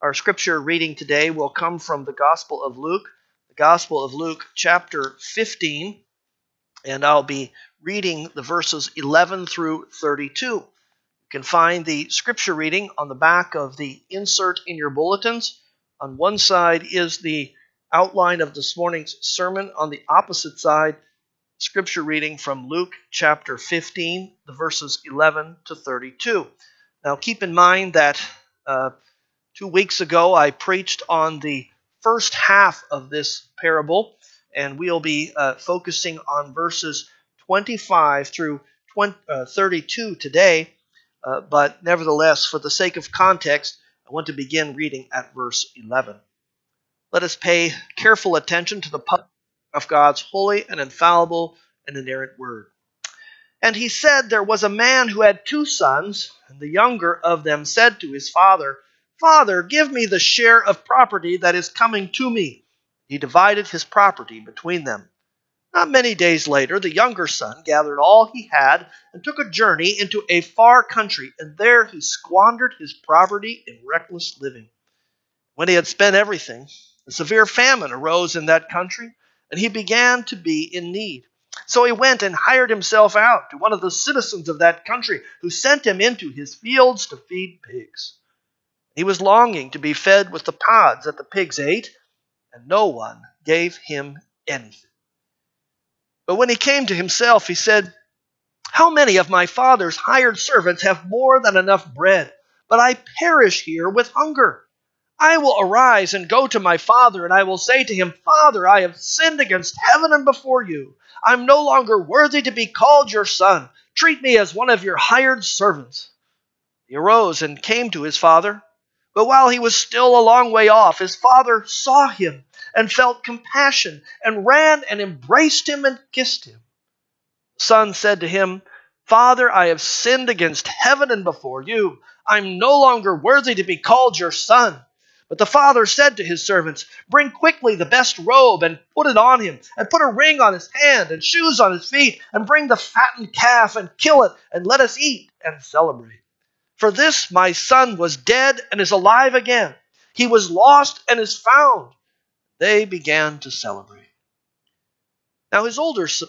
Our scripture reading today will come from the Gospel of Luke chapter 15, and I'll be reading the verses 11 through 32. You can find the scripture reading on the back of the insert in your bulletins. On one side is the outline of this morning's sermon. On the opposite side, scripture reading from Luke chapter 15, the verses 11 to 32. Now keep in mind that 2 weeks ago I preached on the first half of this parable, and we'll be focusing on verses 25 through 32 today. But nevertheless, for the sake of context, I want to begin reading at verse 11. Let us pay careful attention to the public of God's holy and infallible and inerrant word. And he said, there was a man who had 2 sons, and the younger of them said to his father, Father, give me the share of property that is coming to me. He divided his property between them. Not many days later, the younger son gathered all he had and took a journey into a far country, and there he squandered his property in reckless living. When he had spent everything, a severe famine arose in that country, and he began to be in need. So he went and hired himself out to one of the citizens of that country, who sent him into his fields to feed pigs. He was longing to be fed with the pods that the pigs ate, and no one gave him anything. But when he came to himself, he said, How many of my father's hired servants have more than enough bread, but I perish here with hunger? I will arise and go to my father, and I will say to him, Father, I have sinned against heaven and before you. I am no longer worthy to be called your son. Treat me as one of your hired servants. He arose and came to his father. But while he was still a long way off, his father saw him and felt compassion and ran and embraced him and kissed him. The son said to him, Father, I have sinned against heaven and before you. I am no longer worthy to be called your son. But the father said to his servants, Bring quickly the best robe and put it on him, and put a ring on his hand and shoes on his feet, and bring the fattened calf and kill it, and let us eat and celebrate. For this my son was dead and is alive again. He was lost and is found. They began to celebrate. Now his older son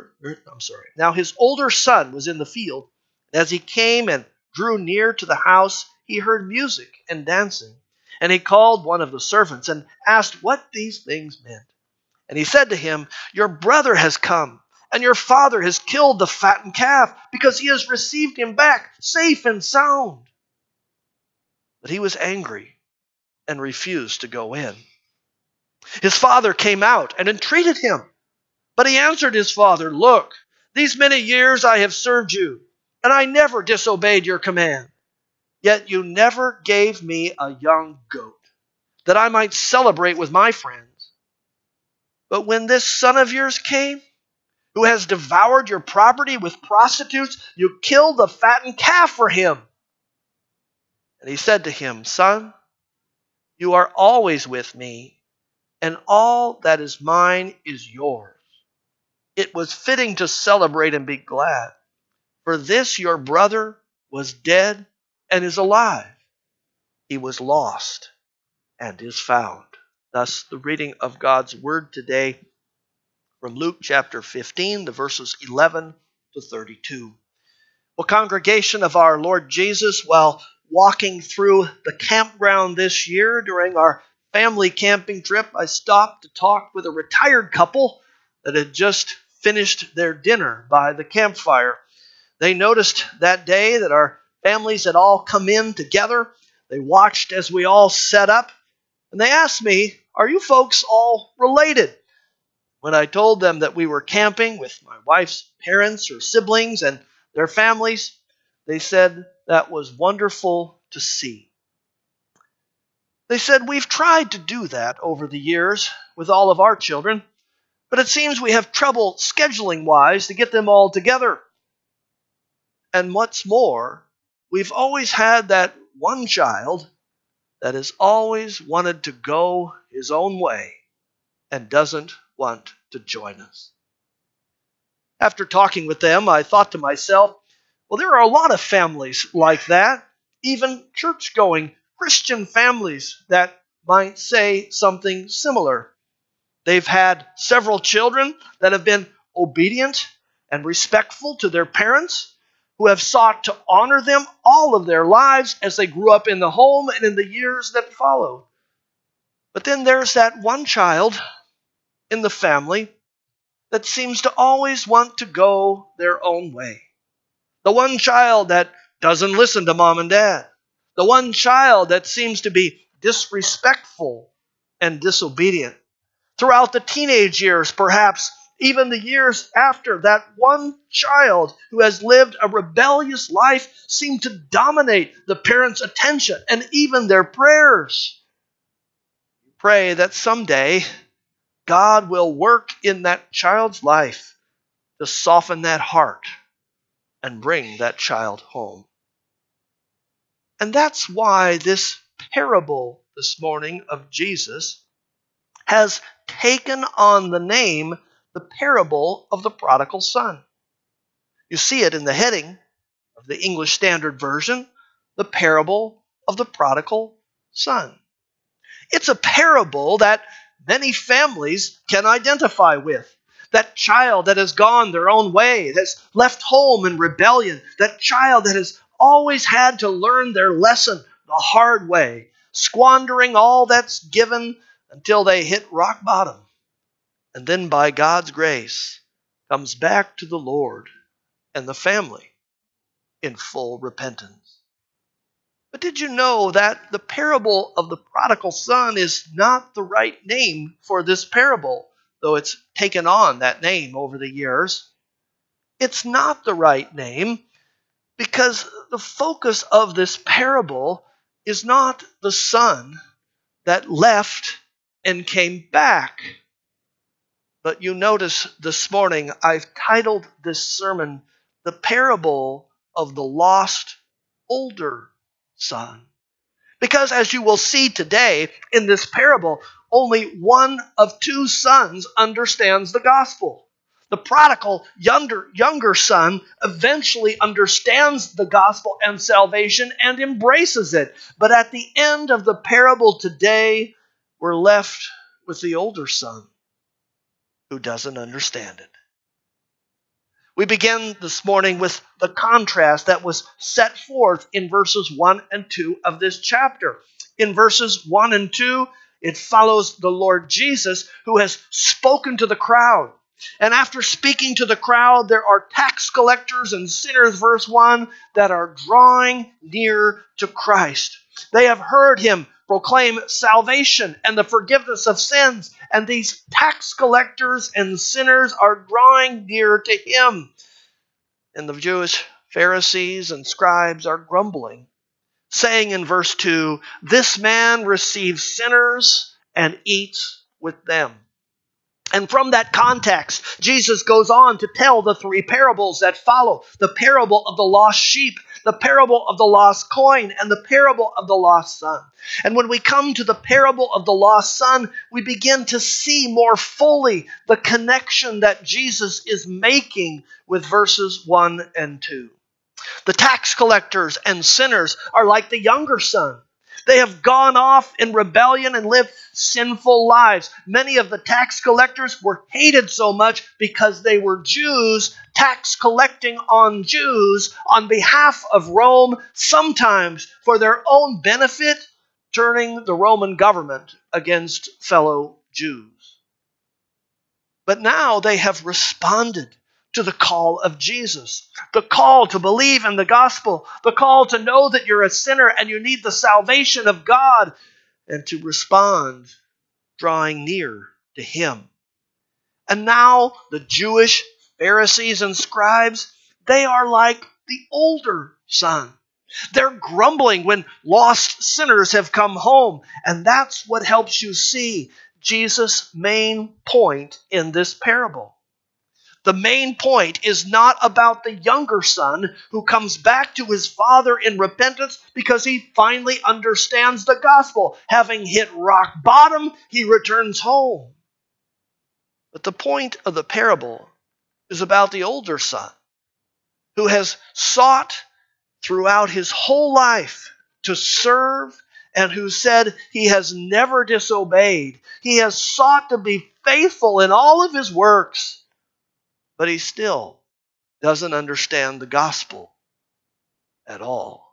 was in the field. And as he came and drew near to the house, he heard music and dancing. And he called one of the servants and asked what these things meant. And he said to him, Your brother has come, and your father has killed the fattened calf, because he has received him back safe and sound. But he was angry and refused to go in. His father came out and entreated him. But he answered his father, Look, these many years I have served you, and I never disobeyed your command. Yet you never gave me a young goat, that I might celebrate with my friends. But when this son of yours came, who has devoured your property with prostitutes, you killed the fattened calf for him. And he said to him, Son, you are always with me, and all that is mine is yours. It was fitting to celebrate and be glad, for this your brother was dead and is alive. He was lost and is found. Thus, the reading of God's word today from Luke chapter 15, the verses 11 to 32. Well, congregation of our Lord Jesus, while walking through the campground this year during our family camping trip, I stopped to talk with a retired couple that had just finished their dinner by the campfire. They noticed that day that our families had all come in together. They watched as we all set up, and they asked me, Are you folks all related? When I told them that we were camping with my wife's parents or siblings and their families, they said that was wonderful to see. They said, We've tried to do that over the years with all of our children, but it seems we have trouble scheduling-wise to get them all together. And what's more, we've always had that one child that has always wanted to go his own way and doesn't want to join us. After talking with them, I thought to myself, well, there are a lot of families like that, even church-going Christian families that might say something similar. They've had several children that have been obedient and respectful to their parents, who have sought to honor them all of their lives as they grew up in the home and in the years that followed. But then there's that one child in the family that seems to always want to go their own way. The one child that doesn't listen to mom and dad. The one child that seems to be disrespectful and disobedient. Throughout the teenage years, perhaps even the years after, that one child who has lived a rebellious life seemed to dominate the parents' attention and even their prayers. Pray that someday God will work in that child's life to soften that heart and bring that child home. And that's why this parable this morning of Jesus has taken on the name, the parable of the prodigal son. You see it in the heading of the English Standard Version, the parable of the prodigal son. It's a parable that many families can identify with. That child that has gone their own way, that's left home in rebellion, that child that has always had to learn their lesson the hard way, squandering all that's given until they hit rock bottom. And then by God's grace, comes back to the Lord and the family in full repentance. But did you know that the parable of the prodigal son is not the right name for this parable, though it's taken on that name over the years? It's not the right name because the focus of this parable is not the son that left and came back. But you notice this morning I've titled this sermon, The Parable of the Lost Older Son. Because as you will see today in this parable, only one of two sons understands the gospel. The prodigal younger son eventually understands the gospel and salvation and embraces it. But at the end of the parable today, we're left with the older son who doesn't understand it. We begin this morning with the contrast that was set forth in verses 1 and 2 of this chapter. In verses 1 and 2, it follows the Lord Jesus who has spoken to the crowd. And after speaking to the crowd, there are tax collectors and sinners, verse 1, that are drawing near to Christ. They have heard him proclaim salvation and the forgiveness of sins, and these tax collectors and sinners are drawing near to him. And the Jewish Pharisees and scribes are grumbling, saying in verse 2, "This man receives sinners and eats with them." And from that context, Jesus goes on to tell the three parables that follow. The parable of the lost sheep, the parable of the lost coin, and the parable of the lost son. And when we come to the parable of the lost son, we begin to see more fully the connection that Jesus is making with verses 1 and 2. The tax collectors and sinners are like the younger son. They have gone off in rebellion and lived sinful lives. Many of the tax collectors were hated so much because they were Jews, tax collecting on Jews on behalf of Rome, sometimes for their own benefit, turning the Roman government against fellow Jews. But now they have responded to the call of Jesus, the call to believe in the gospel, the call to know that you're a sinner and you need the salvation of God, and to respond drawing near to him. And now the Jewish Pharisees and scribes, they are like the older son. They're grumbling when lost sinners have come home, and that's what helps you see Jesus' main point in this parable. The main point is not about the younger son who comes back to his father in repentance because he finally understands the gospel. Having hit rock bottom, he returns home. But the point of the parable is about the older son who has sought throughout his whole life to serve and who said he has never disobeyed. He has sought to be faithful in all of his works, but he still doesn't understand the gospel at all.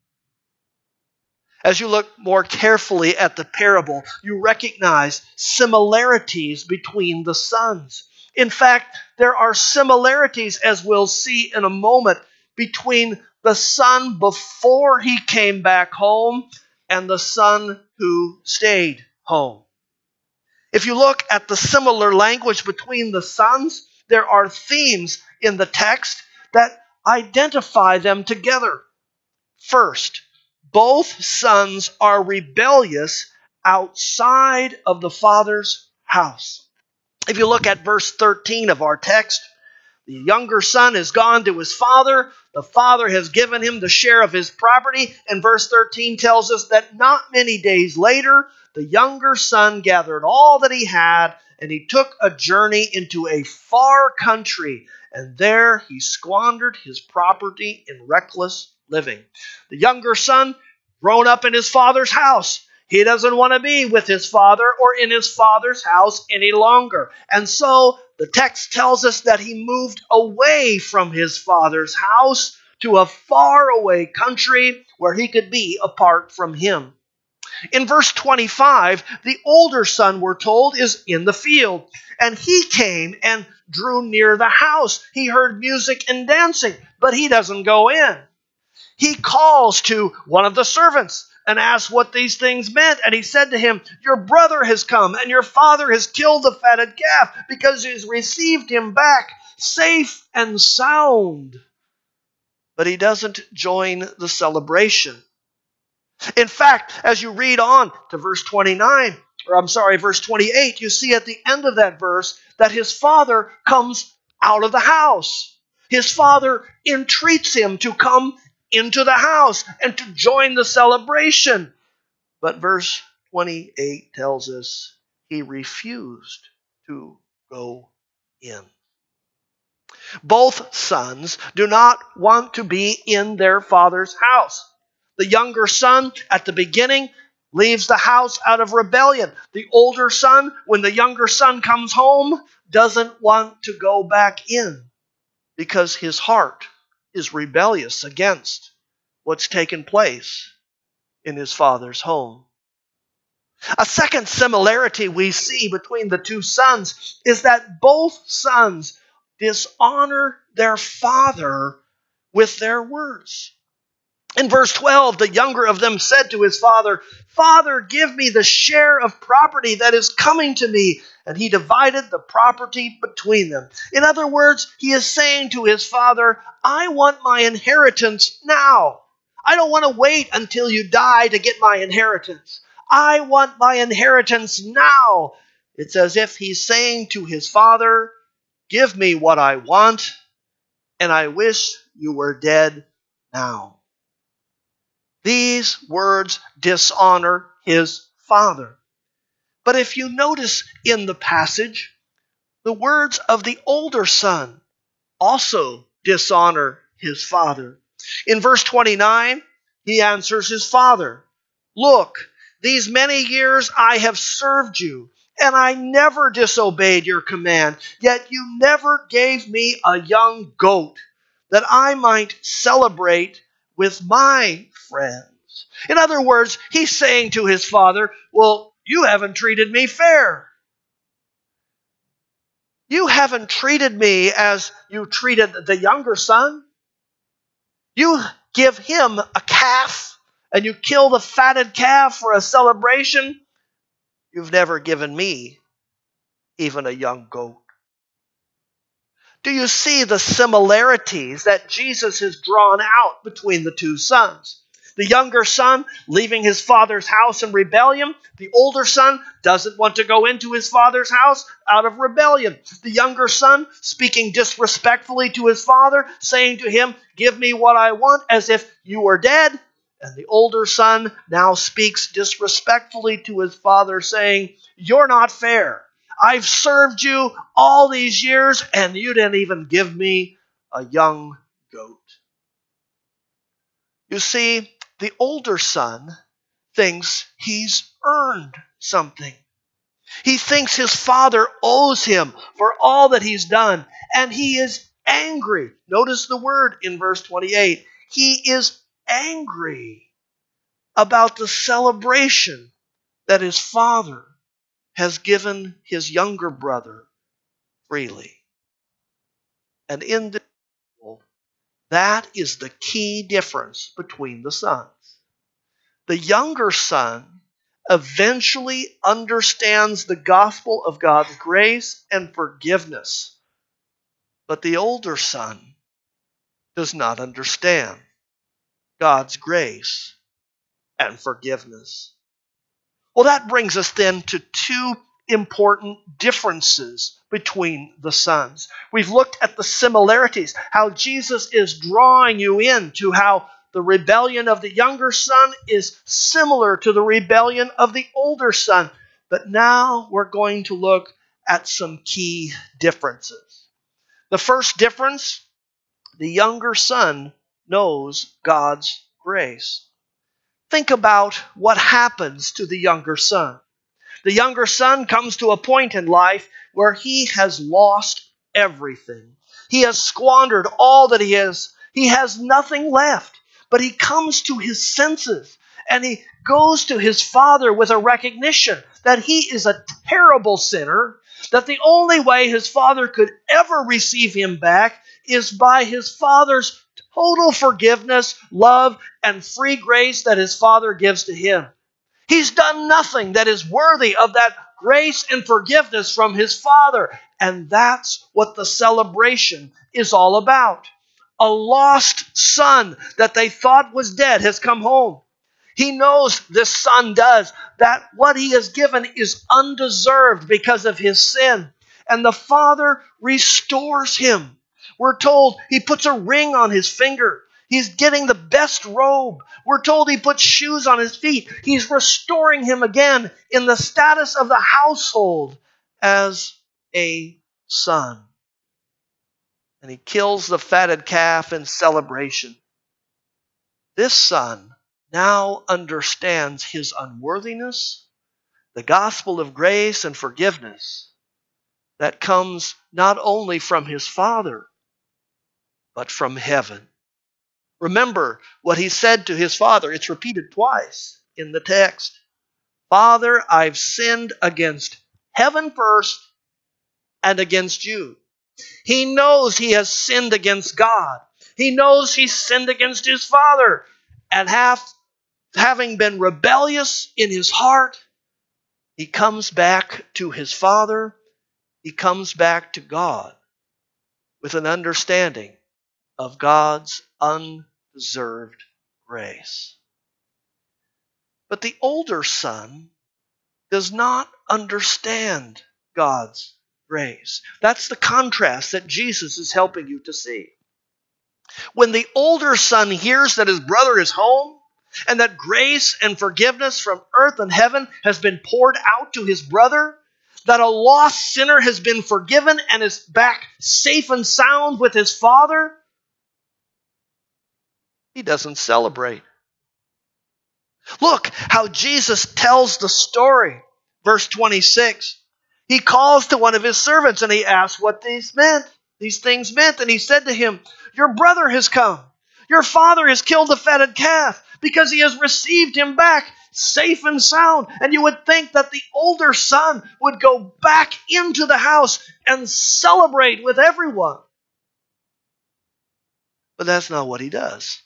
As you look more carefully at the parable, you recognize similarities between the sons. In fact, there are similarities, as we'll see in a moment, between the son before he came back home and the son who stayed home. If you look at the similar language between the sons, there are themes in the text that identify them together. First, both sons are rebellious outside of the father's house. If you look at verse 13 of our text, the younger son has gone to his father. The father has given him the share of his property. And verse 13 tells us that not many days later, the younger son gathered all that he had, and he took a journey into a far country. And there he squandered his property in reckless living. The younger son, grown up in his father's house, he doesn't want to be with his father or in his father's house any longer. And so the text tells us that he moved away from his father's house to a faraway country where he could be apart from him. In verse 25, the older son, we're told, is in the field. And he came and drew near the house. He heard music and dancing, but he doesn't go in. He calls to one of the servants and asks what these things meant. And he said to him, "Your brother has come, and your father has killed the fatted calf, because he has received him back safe and sound." But he doesn't join the celebration. In fact, as you read on to verse 28, you see at the end of that verse that his father comes out of the house. His father entreats him to come into the house and to join the celebration. But verse 28 tells us he refused to go in. Both sons do not want to be in their father's house. The younger son, at the beginning, leaves the house out of rebellion. The older son, when the younger son comes home, doesn't want to go back in because his heart is rebellious against what's taken place in his father's home. A second similarity we see between the two sons is that both sons dishonor their father with their words. In verse 12, the younger of them said to his father, "Father, give me the share of property that is coming to me." And he divided the property between them. In other words, he is saying to his father, "I want my inheritance now. I don't want to wait until you die to get my inheritance. I want my inheritance now." It's as if he's saying to his father, "Give me what I want, and I wish you were dead now." These words dishonor his father. But if you notice in the passage, the words of the older son also dishonor his father. In verse 29, he answers his father, "Look, these many years I have served you, and I never disobeyed your command, yet you never gave me a young goat that I might celebrate with my friends." In other words, he's saying to his father, "Well, you haven't treated me fair. You haven't treated me as you treated the younger son. You give him a calf and you kill the fatted calf for a celebration. You've never given me even a young goat." Do you see the similarities that Jesus has drawn out between the two sons? The younger son leaving his father's house in rebellion. The older son doesn't want to go into his father's house out of rebellion. The younger son speaking disrespectfully to his father, saying to him, "Give me what I want," as if you were dead. And the older son now speaks disrespectfully to his father, saying, "You're not fair. I've served you all these years, and you didn't even give me a young goat." You see, the older son thinks he's earned something. He thinks his father owes him for all that he's done, and he is angry. Notice the word in verse 28. He is angry about the celebration that his father has given his younger brother freely. And in this, that is the key difference between the sons. The younger son eventually understands the gospel of God's grace and forgiveness, but the older son does not understand God's grace and forgiveness. Well, that brings us then to two important differences between the sons. We've looked at the similarities, how Jesus is drawing you into how the rebellion of the younger son is similar to the rebellion of the older son. But now we're going to look at some key differences. The first difference, the younger son knows God's grace. Think about what happens to the younger son. The younger son comes to a point in life where he has lost everything. He has squandered all that he has. He has nothing left. But he comes to his senses and he goes to his father with a recognition that he is a terrible sinner, that the only way his father could ever receive him back is by his father's total forgiveness, love, and free grace that his father gives to him. He's done nothing that is worthy of that grace and forgiveness from his father. And that's what the celebration is all about. A lost son that they thought was dead has come home. He knows, this son does, that what he has given is undeserved because of his sin. And the father restores him. We're told he puts a ring on his finger. He's getting the best robe. We're told he puts shoes on his feet. He's restoring him again in the status of the household as a son. And he kills the fatted calf in celebration. This son now understands his unworthiness, the gospel of grace and forgiveness that comes not only from his father, but from heaven. Remember what he said to his father. It's repeated twice in the text. Father, I've sinned against heaven first and against you. He knows he has sinned against God. He knows he's sinned against his father. And having been rebellious in his heart, he comes back to his father. He comes back to God with an understanding of God's undeserved grace. But the older son does not understand God's grace. That's the contrast that Jesus is helping you to see. When the older son hears that his brother is home and that grace and forgiveness from earth and heaven has been poured out to his brother, that a lost sinner has been forgiven and is back safe and sound with his father, he doesn't celebrate. Look how Jesus tells the story. Verse 26. He calls to one of his servants and he asks what these things meant. And he said to him, your brother has come. Your father has killed the fatted calf because he has received him back safe and sound. And you would think that the older son would go back into the house and celebrate with everyone. But that's not what he does.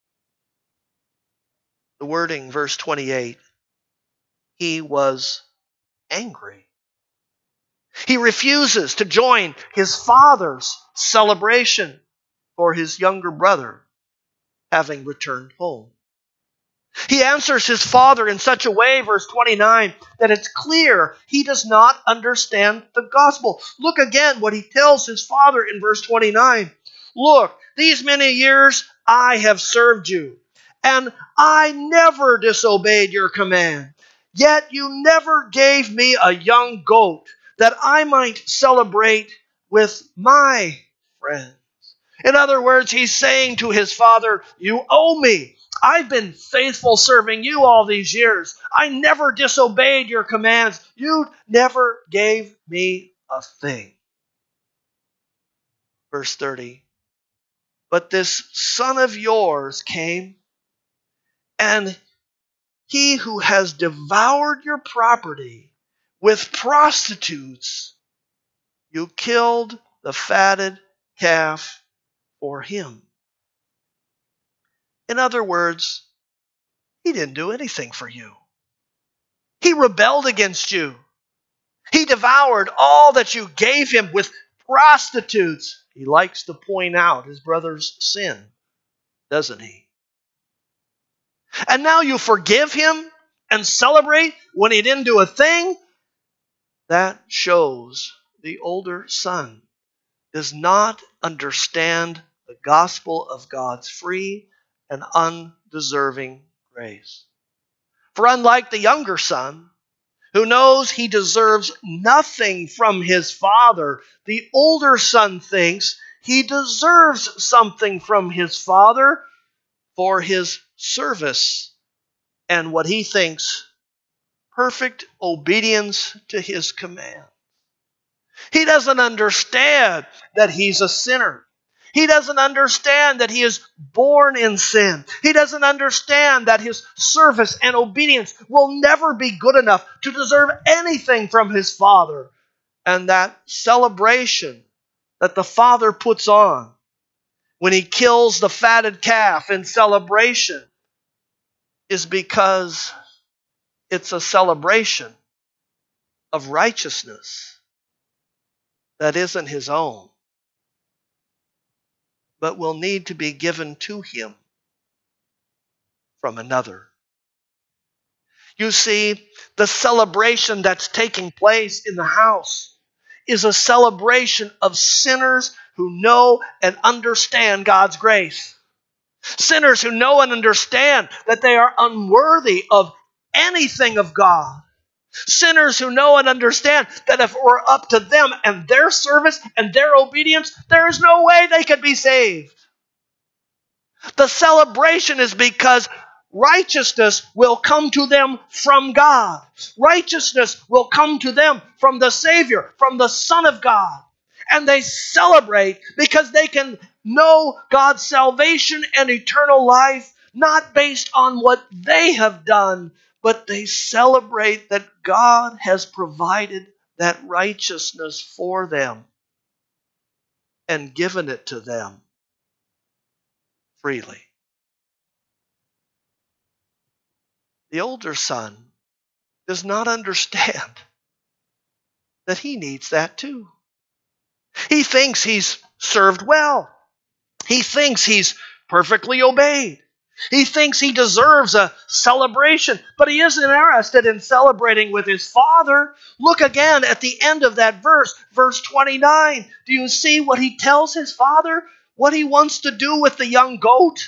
The wording, verse 28, he was angry. He refuses to join his father's celebration for his younger brother having returned home. He answers his father in such a way, verse 29, that it's clear he does not understand the gospel. Look again what he tells his father in verse 29. Look, these many years I have served you, and I never disobeyed your command. Yet you never gave me a young goat that I might celebrate with my friends. In other words, he's saying to his father, you owe me. I've been faithful serving you all these years. I never disobeyed your commands. You never gave me a thing. Verse 30. But this son of yours came, and he who has devoured your property with prostitutes, you killed the fatted calf for him. In other words, he didn't do anything for you. He rebelled against you. He devoured all that you gave him with prostitutes. He likes to point out his brother's sin, doesn't he? And now you forgive him and celebrate when he didn't do a thing? That shows the older son does not understand the gospel of God's free and undeserving grace. For unlike the younger son, who knows he deserves nothing from his father, the older son thinks he deserves something from his father for his service and what he thinks perfect obedience to his command. He doesn't understand that he's a sinner. He doesn't understand that he is born in sin. He doesn't understand that his service and obedience will never be good enough to deserve anything from his father. And that celebration that the father puts on when he kills the fatted calf in celebration is because it's a celebration of righteousness that isn't his own, but will need to be given to him from another. You see, the celebration that's taking place in the house is a celebration of sinners who know and understand God's grace. Sinners who know and understand that they are unworthy of anything of God. Sinners who know and understand that if it were up to them and their service and their obedience, there is no way they could be saved. The celebration is because righteousness will come to them from God. Righteousness will come to them from the Savior, from the Son of God. And they celebrate because they can know God's salvation and eternal life, not based on what they have done, but they celebrate that God has provided that righteousness for them and given it to them freely. The older son does not understand that he needs that too. He thinks he's served well. He thinks he's perfectly obeyed. He thinks he deserves a celebration, but he isn't interested in celebrating with his father. Look again at the end of that verse, verse 29. Do you see what he tells his father? What he wants to do with the young goat?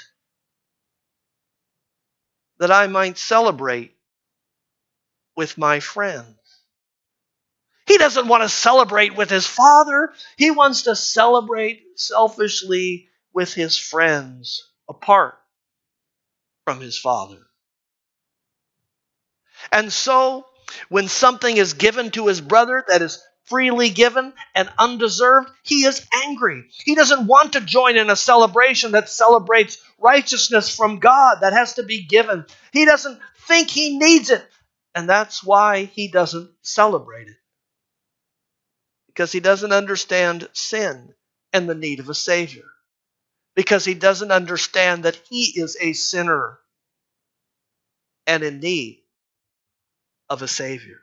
That I might celebrate with my friends. He doesn't want to celebrate with his father. He wants to celebrate selfishly with his friends, apart from his father. And so, when something is given to his brother that is freely given and undeserved, he is angry. He doesn't want to join in a celebration that celebrates righteousness from God that has to be given. He doesn't think he needs it. And that's why he doesn't celebrate it. Because he doesn't understand sin and the need of a Savior. Because he doesn't understand that he is a sinner and in need of a Savior.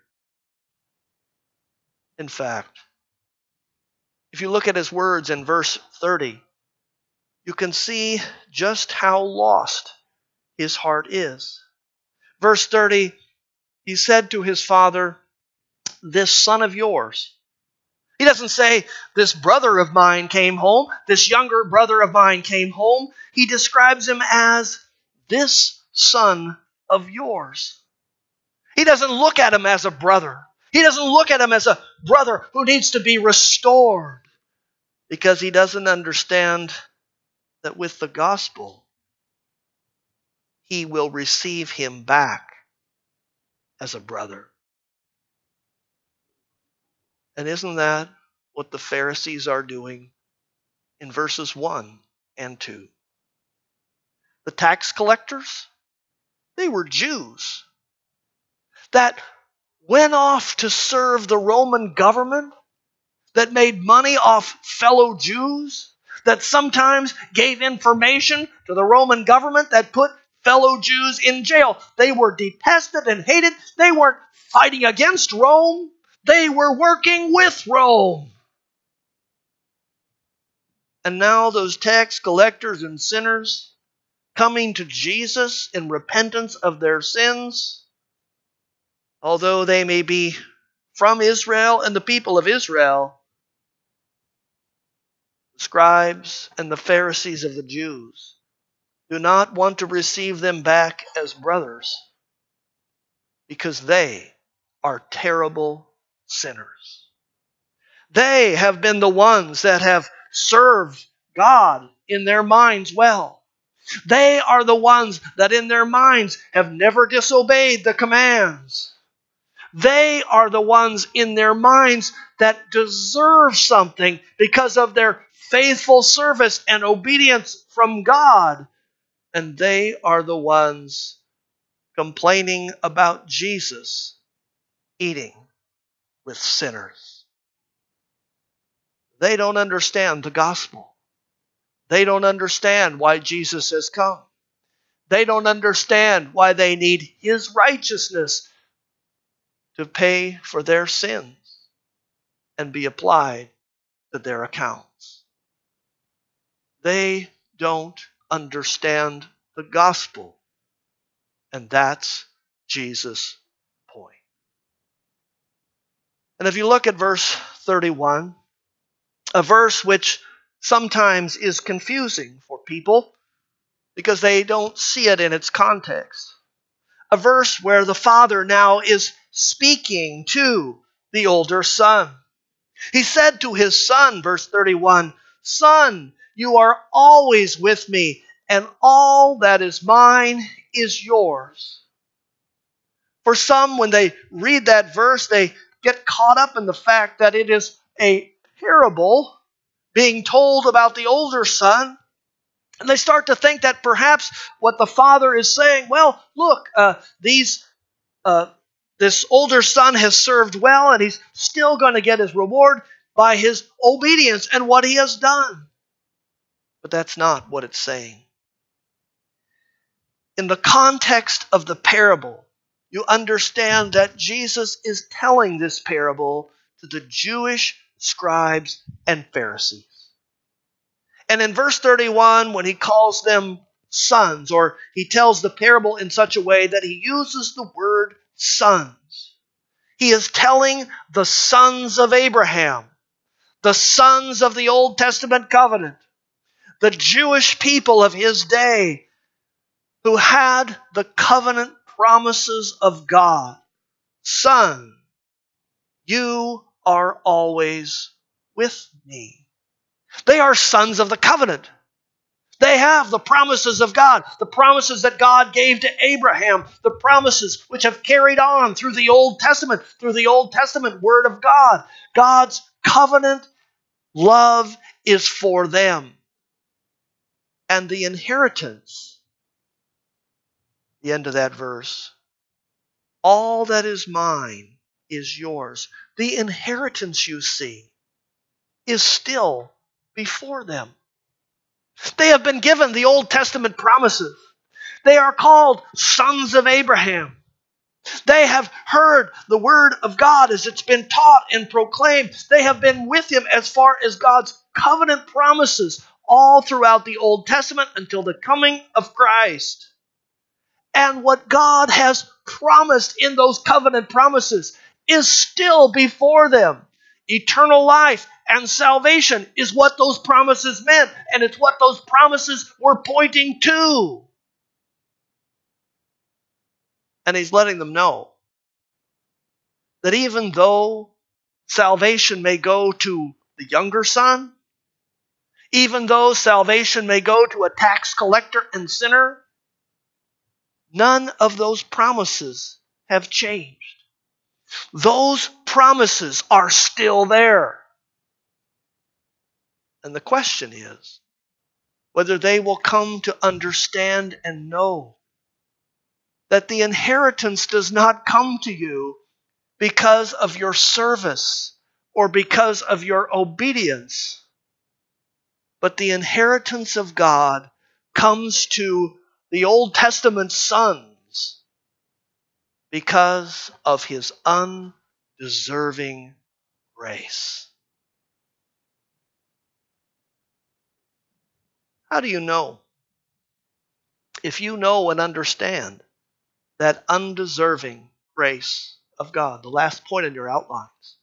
In fact, if you look at his words in verse 30, you can see just how lost his heart is. Verse 30, he said to his father, "This son of yours." He doesn't say, "This brother of mine came home. This younger brother of mine came home." He describes him as "this son of yours." He doesn't look at him as a brother. He doesn't look at him as a brother who needs to be restored, because he doesn't understand that with the gospel, he will receive him back as a brother. And isn't that what the Pharisees are doing in verses 1 and 2? The tax collectors, they were Jews that went off to serve the Roman government, that made money off fellow Jews, that sometimes gave information to the Roman government that put fellow Jews in jail. They were detested and hated. They weren't fighting against Rome. They were working with Rome. And now those tax collectors and sinners coming to Jesus in repentance of their sins, although they may be from Israel and the people of Israel, the scribes and the Pharisees of the Jews do not want to receive them back as brothers because they are terrible sinners. They have been the ones that have served God in their minds well. They are the ones that in their minds have never disobeyed the commands. They are the ones in their minds that deserve something because of their faithful service and obedience from God. And they are the ones complaining about Jesus eating with sinners. They don't understand the gospel. They don't understand why Jesus has come. They don't understand why they need his righteousness to pay for their sins and be applied to their accounts. They don't understand the gospel. And that's Jesus' point. And if you look at verse 31, a verse which sometimes is confusing for people because they don't see it in its context. A verse where the father now is speaking to the older son. He said to his son, verse 31, "Son, you are always with me, and all that is mine is yours." For some, when they read that verse, they get caught up in the fact that it is a parable being told about the older son. And they start to think that perhaps what the father is saying, well, look, this older son has served well, and he's still going to get his reward by his obedience and what he has done. But that's not what it's saying. In the context of the parable, you understand that Jesus is telling this parable to the Jewish scribes and Pharisees. And in verse 31, when he calls them sons, or he tells the parable in such a way that he uses the word sons, he is telling the sons of Abraham, the sons of the Old Testament covenant, the Jewish people of his day who had the covenant promises of God. Son, you are always with me. They are sons of the covenant. They have the promises of God, the promises that God gave to Abraham, the promises which have carried on through the Old Testament Word of God. God's covenant love is for them. And the inheritance, the end of that verse, all that is mine is yours. The inheritance, you see, is still before them. They have been given the Old Testament promises. They are called sons of Abraham. They have heard the word of God as it's been taught and proclaimed. They have been with him as far as God's covenant promises all throughout the Old Testament until the coming of Christ. And what God has promised in those covenant promises is still before them. Eternal life and salvation is what those promises meant, and it's what those promises were pointing to. And he's letting them know that even though salvation may go to the younger son, even though salvation may go to a tax collector and sinner, None of those promises have changed. Those promises are still there. And the question is whether they will come to understand and know that the inheritance does not come to you because of your service or because of your obedience, but the inheritance of God comes to the Old Testament sons because of his undeserving grace. How do you know? If you know and understand that undeserving grace of God, the last point in your outlines,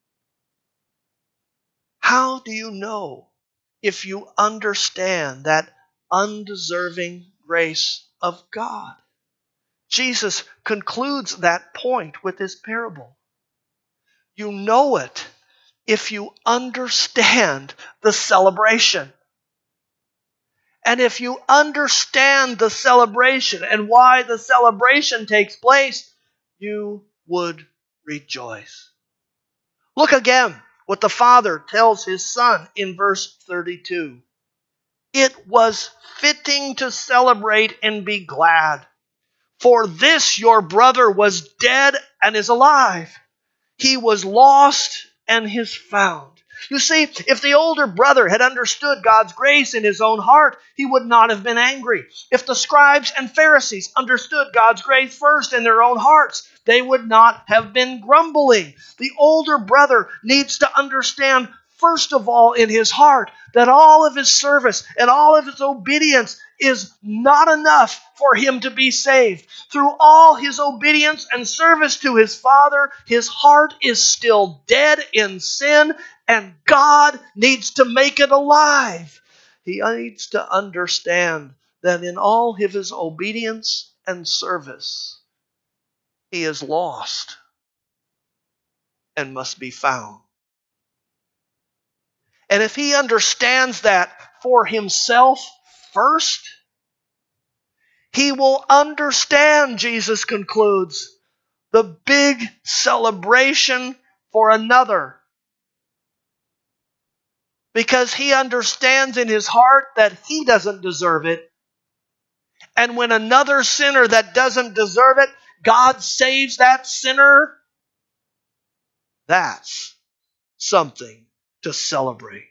how do you know if you understand that undeserving grace of God? Jesus concludes that point with this parable. You know it if you understand the celebration. And if you understand the celebration and why the celebration takes place, you would rejoice. Look again what the Father tells his Son in verse 32. It was fitting to celebrate and be glad, for this your brother was dead and is alive. He was lost and is found. You see, if the older brother had understood God's grace in his own heart, he would not have been angry. If the scribes and Pharisees understood God's grace first in their own hearts, they would not have been grumbling. The older brother needs to understand, first of all, in his heart, that all of his service and all of his obedience is not enough for him to be saved. Through all his obedience and service to his Father, his heart is still dead in sin, and God needs to make it alive. He needs to understand that in all of his obedience and service, he is lost and must be found. And if he understands that for himself first, he will understand, Jesus concludes, the big celebration for another. Because he understands in his heart that he doesn't deserve it. And when another sinner that doesn't deserve it, God saves that sinner, that's something to celebrate.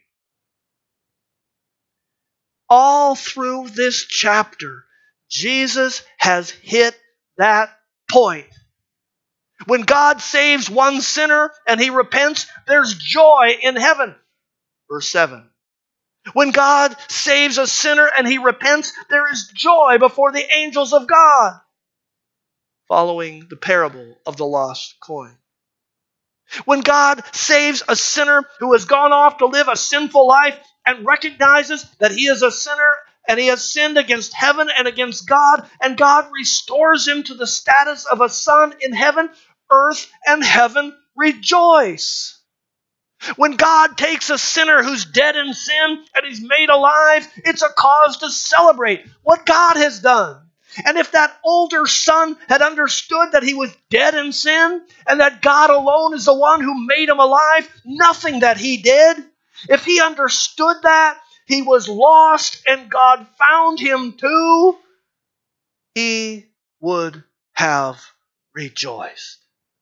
All through this chapter, Jesus has hit that point. When God saves one sinner and he repents, there's joy in heaven. Verse 7. When God saves a sinner and he repents, there is joy before the angels of God. Following the parable of the lost coin. When God saves a sinner who has gone off to live a sinful life and recognizes that he is a sinner and he has sinned against heaven and against God, and God restores him to the status of a son in heaven, earth and heaven rejoice. When God takes a sinner who's dead in sin and he's made alive, it's a cause to celebrate what God has done. And if that older son had understood that he was dead in sin and that God alone is the one who made him alive, nothing that he did, if he understood that, he was lost and God found him too, he would have rejoiced.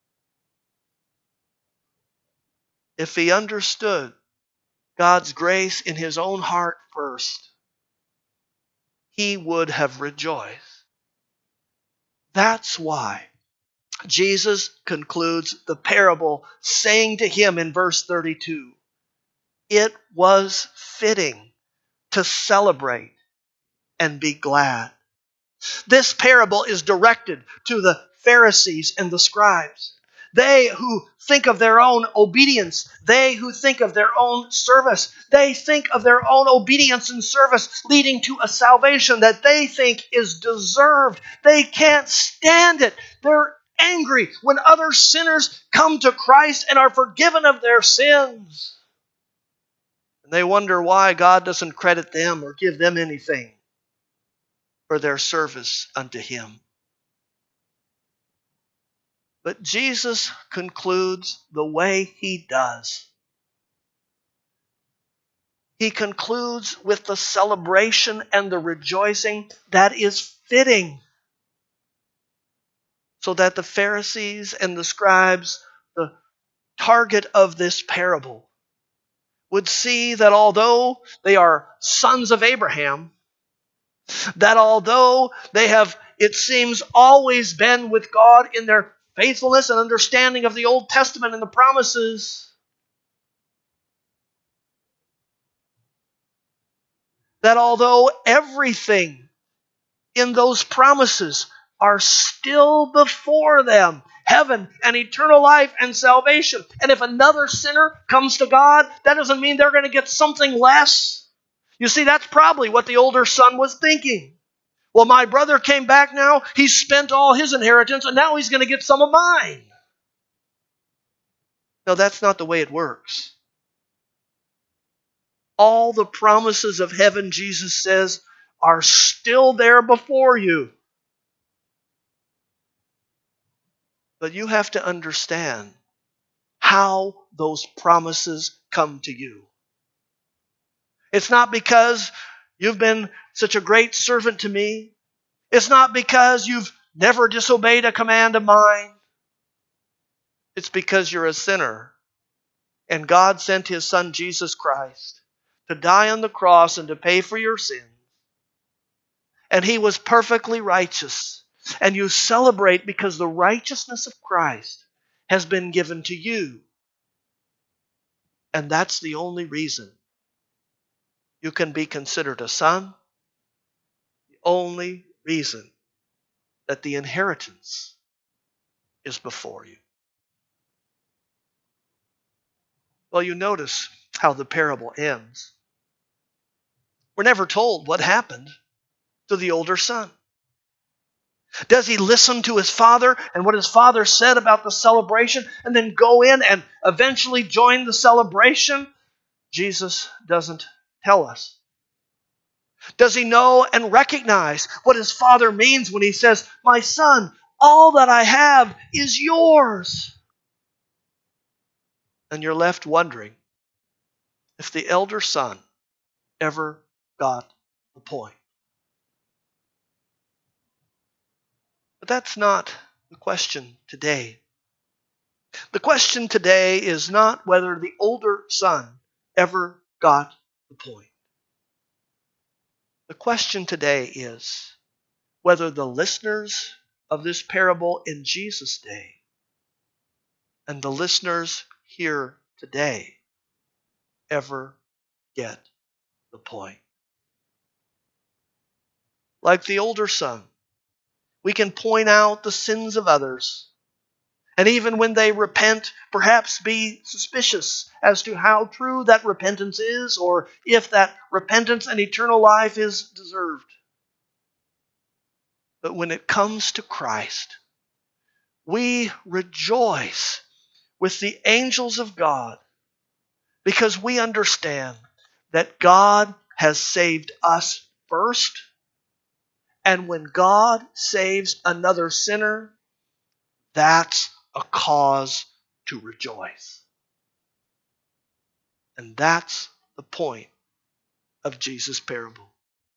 If he understood God's grace in his own heart first, he would have rejoiced. That's why Jesus concludes the parable saying to him in verse 32, it was fitting to celebrate and be glad. This parable is directed to the Pharisees and the scribes. They who think of their own obedience, they who think of their own service, they think of their own obedience and service leading to a salvation that they think is deserved. They can't stand it. They're angry when other sinners come to Christ and are forgiven of their sins. And they wonder why God doesn't credit them or give them anything for their service unto him. But Jesus concludes the way he does. He concludes with the celebration and the rejoicing that is fitting, so that the Pharisees and the scribes, the target of this parable, would see that although they are sons of Abraham, that although they have, it seems, always been with God in their faithfulness and understanding of the Old Testament and the promises, that although everything in those promises are still before them, heaven and eternal life and salvation, and if another sinner comes to God, that doesn't mean they're going to get something less. You see, that's probably what the older son was thinking. Well, my brother came back now, he's spent all his inheritance, and now he's going to get some of mine. No, that's not the way it works. All the promises of heaven, Jesus says, are still there before you. But you have to understand how those promises come to you. It's not because you've been such a great servant to me. It's not because you've never disobeyed a command of mine. It's because you're a sinner. And God sent His Son, Jesus Christ, to die on the cross and to pay for your sins. And He was perfectly righteous. And you celebrate because the righteousness of Christ has been given to you. And that's the only reason you can be considered a son. The only reason that the inheritance is before you. Well, you notice how the parable ends. We're never told what happened to the older son. Does he listen to his father and what his father said about the celebration and then go in and eventually join the celebration? Jesus doesn't tell us. Does he know and recognize what his father means when he says, "My son, all that I have is yours"? And you're left wondering if the elder son ever got the point. But that's not the question today. The question today is not whether the older son ever got the point. The question today is whether the listeners of this parable in Jesus' day and the listeners here today ever get the point. Like the older son, we can point out the sins of others, and even when they repent, perhaps be suspicious as to how true that repentance is, or if that repentance and eternal life is deserved. But when it comes to Christ, we rejoice with the angels of God because we understand that God has saved us first, and when God saves another sinner, that's a cause to rejoice. And that's the point of Jesus' parable.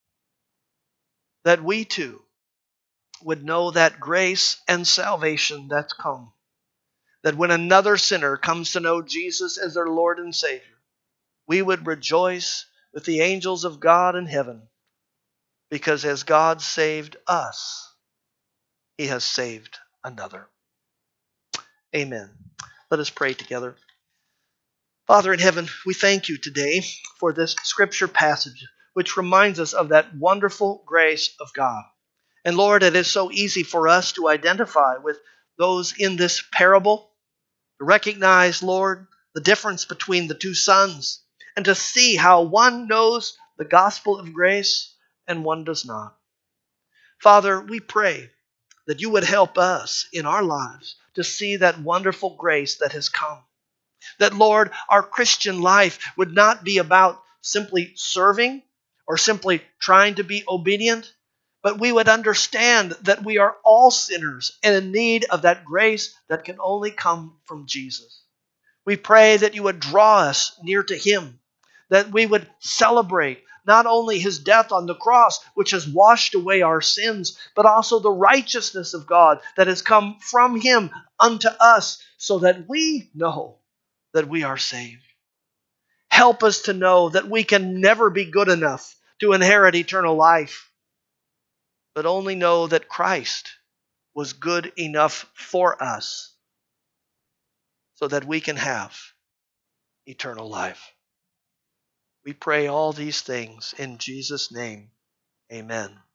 That we too would know that grace and salvation that's come. That when another sinner comes to know Jesus as their Lord and Savior, we would rejoice with the angels of God in heaven. Because as God saved us, He has saved another. Amen. Let us pray together. Father in heaven, we thank you today for this scripture passage, which reminds us of that wonderful grace of God. And Lord, it is so easy for us to identify with those in this parable, to recognize, Lord, the difference between the two sons, and to see how one knows the gospel of grace and one does not. Father, we pray that you would help us in our lives to see that wonderful grace that has come. That, Lord, our Christian life would not be about simply serving or simply trying to be obedient, but we would understand that we are all sinners and in need of that grace that can only come from Jesus. We pray that you would draw us near to him, that we would celebrate not only his death on the cross, which has washed away our sins, but also the righteousness of God that has come from him unto us, so that we know that we are saved. Help us to know that we can never be good enough to inherit eternal life, but only know that Christ was good enough for us so that we can have eternal life. We pray all these things in Jesus' name. Amen.